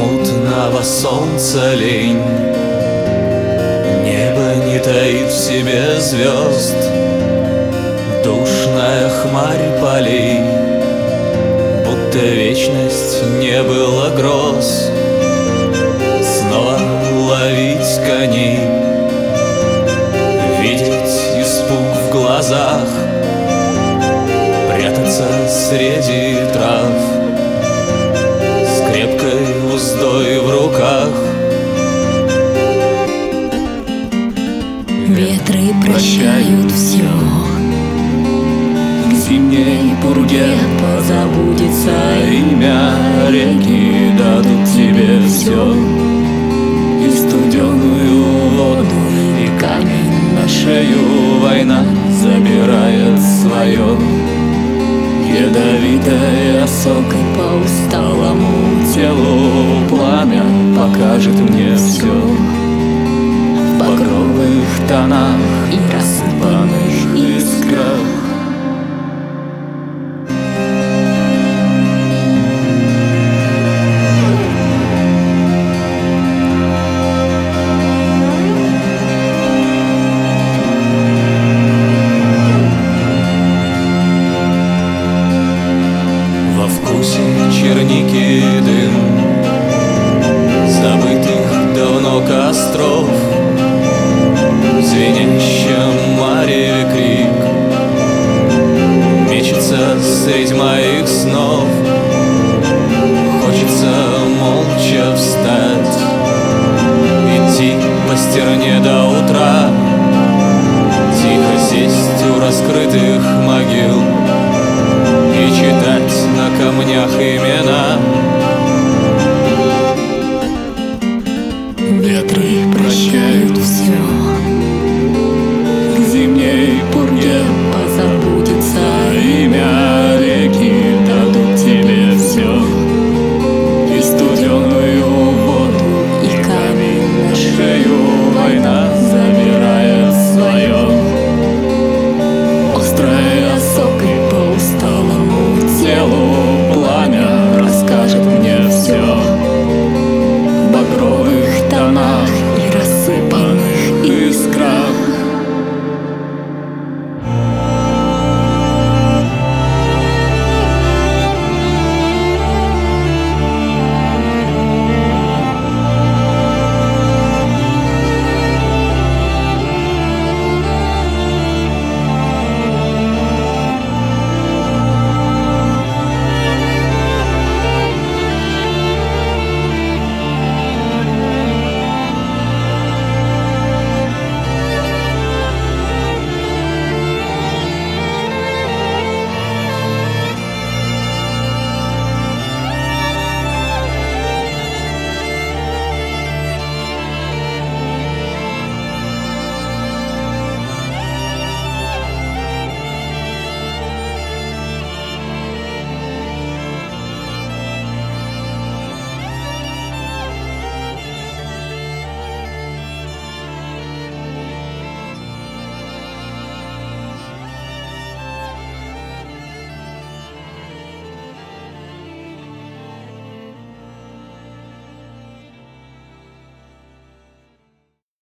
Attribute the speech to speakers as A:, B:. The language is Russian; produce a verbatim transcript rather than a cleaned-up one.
A: мутного солнца лень. Небо не таит в себе звезд, душная хмарь полей. Будто вечность не было гроз, снова ловить коней, видеть испуг в глазах, прятаться среди трав, с крепкой уздой в руках.
B: Ветры прощают все,
A: к зимней пурге позабудется имя. Реки дадут тебе все, и студеную воду, и камень на шею. Война забирает свое, ядовитой осокой по усталому телу. Пламя покажет мне все в багровых тонах
B: и рассыпанных
A: искрах. Черники дым забытых давно костров, в звенящем мареве крик мечется средь моих снов. Хочется молча встать, идти по стерне до утра, тихо сесть у раскрытых могил и читать на камнях имена.
B: ветры прощают.